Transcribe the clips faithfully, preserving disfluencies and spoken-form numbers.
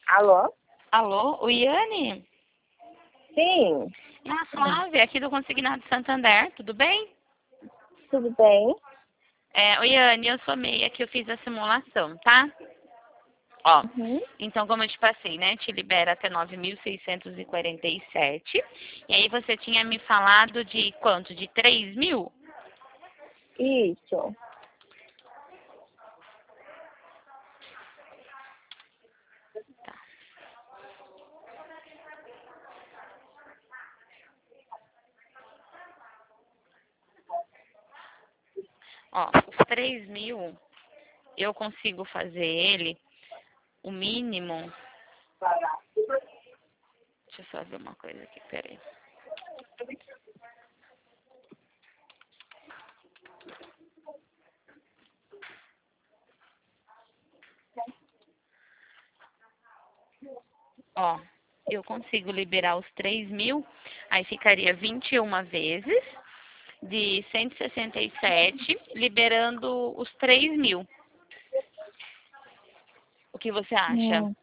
Alô? Alô, o Iane? Sim, É a Flávia, aqui do Consignado Santander, tudo bem? tudo bem? É, o Iane, eu sou meia que eu fiz a simulação, tá? Ó, Uhum. então como eu te passei, né, te libera até nove mil seiscentos e quarenta e sete. E aí você tinha me falado de quanto? De três mil? Isso. Ó, os três mil, eu consigo fazer ele, o mínimo... Deixa eu só ver uma coisa aqui, peraí. Ó, eu consigo liberar os três mil, aí ficaria vinte e uma vezes de cento e sessenta e sete, liberando os três mil. O que você acha? Hum.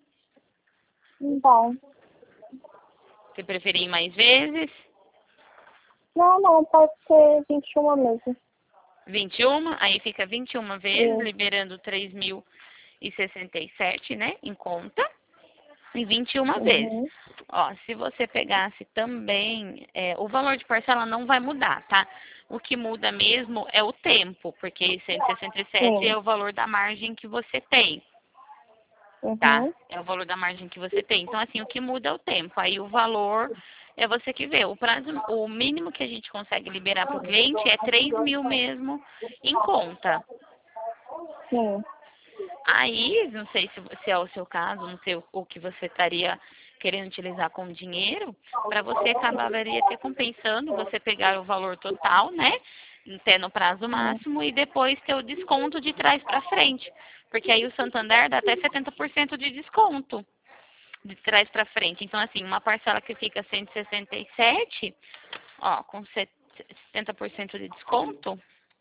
Bom. Você preferir ir mais vezes? Não, não, pode ser vinte e uma mesmo. vinte e um, aí fica vinte e uma vezes, Isso. liberando três mil e sessenta e sete, né, em conta, e vinte e uma vezes. Uhum. Ó, se você pegasse também, é, o valor de parcela não vai mudar, tá? O que muda mesmo é o tempo, porque cento e sessenta e sete é Sim. o valor da margem que você tem, tá? Uhum. É o valor da margem que você tem. Então, assim, o que muda é o tempo. Aí o valor é você que vê. O prazo, o mínimo que a gente consegue liberar para o cliente é três mil mesmo em conta. Sim. Aí, não sei se, se é o seu caso, não sei o, o que você estaria querendo utilizar como dinheiro, para você acabaria ter compensando você pegar o valor total, né? Até no prazo Sim. máximo e depois ter o desconto de trás para frente. Porque aí o Santander dá até setenta por cento de desconto de trás para frente. Então, assim, uma parcela que fica cento e sessenta e sete, ó, com setenta por cento de desconto,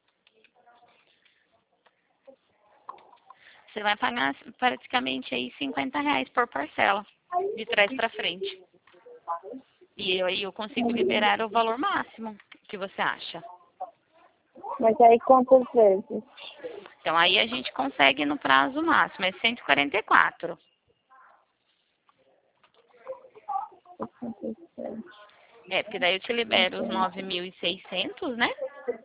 você vai pagar praticamente aí cinquenta reais por parcela, de trás para frente. E aí eu consigo Uhum. liberar o valor máximo. O que você acha? Mas aí quantas vezes? Então aí a gente consegue no prazo máximo, é cento e quarenta e quatro. sessenta e sete. É, porque daí eu te libero os nove mil e seiscentos, né?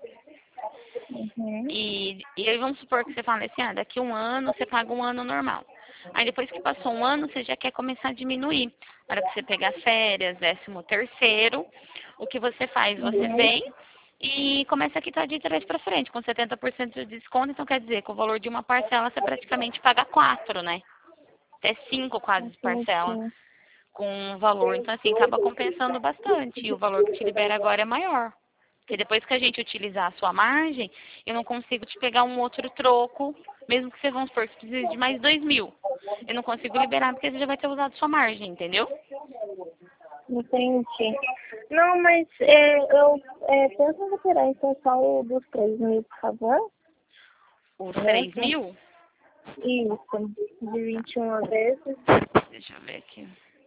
Uhum. E, e aí vamos supor que você fala assim, ah, daqui um ano você paga um ano normal. Aí depois que passou um ano, você já quer começar a diminuir. Na hora que você pegar férias, décimo terceiro, o que você faz? Você Uhum. vem e começa a quitar de trás para frente, com setenta por cento de desconto, então quer dizer que o valor de uma parcela você praticamente paga quatro, né? Até cinco quase parcela Entendi. com o valor. Então, assim, acaba compensando bastante. E o valor que te libera agora é maior. Porque depois que a gente utilizar a sua margem, eu não consigo te pegar um outro troco, mesmo que você, vamos supor, que você precise de mais dois mil. Eu não consigo liberar porque você já vai ter usado sua margem, entendeu? Entendi. Não, mas é, eu é, penso em retirar então só o dos três mil, por favor. Os três Mesmo? mil, Isso. De vinte e uma vezes. deixa eu ver aqui.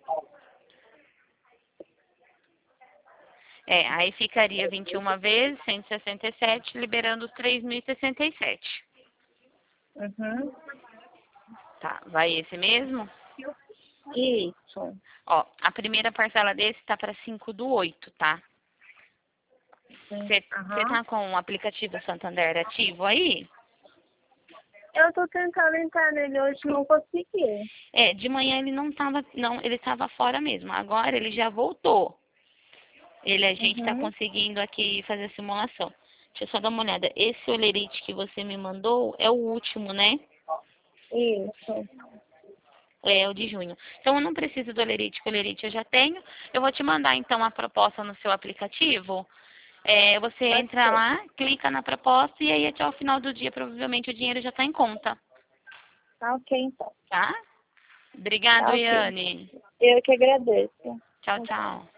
É, aí ficaria vinte e uma vezes, cento e sessenta e sete, liberando os três mil e sessenta e sete. Uhum. Tá, vai esse mesmo? Isso. Ó, a primeira parcela desse tá para cinco do oito, tá? Sim. Você Aham. tá com o aplicativo Santander ativo aí? Eu tô tentando entrar nele hoje, não consegui. É, de manhã ele não tava, não, ele estava fora mesmo. Agora ele já voltou. Ele, a gente está Uhum. conseguindo aqui fazer a simulação. Deixa eu só dar uma olhada. Esse olerite que você me mandou é o último, né? Isso. É o de junho. Então eu não preciso do olerite, que o olerite eu já tenho. Eu vou te mandar então a proposta no seu aplicativo. É, você Pode entra ser. lá, clica na proposta e aí até o final do dia provavelmente o dinheiro já está em conta, Tá ok, então. tá? Obrigado, Tá ok. Iane. Eu que agradeço. Tchau, tchau.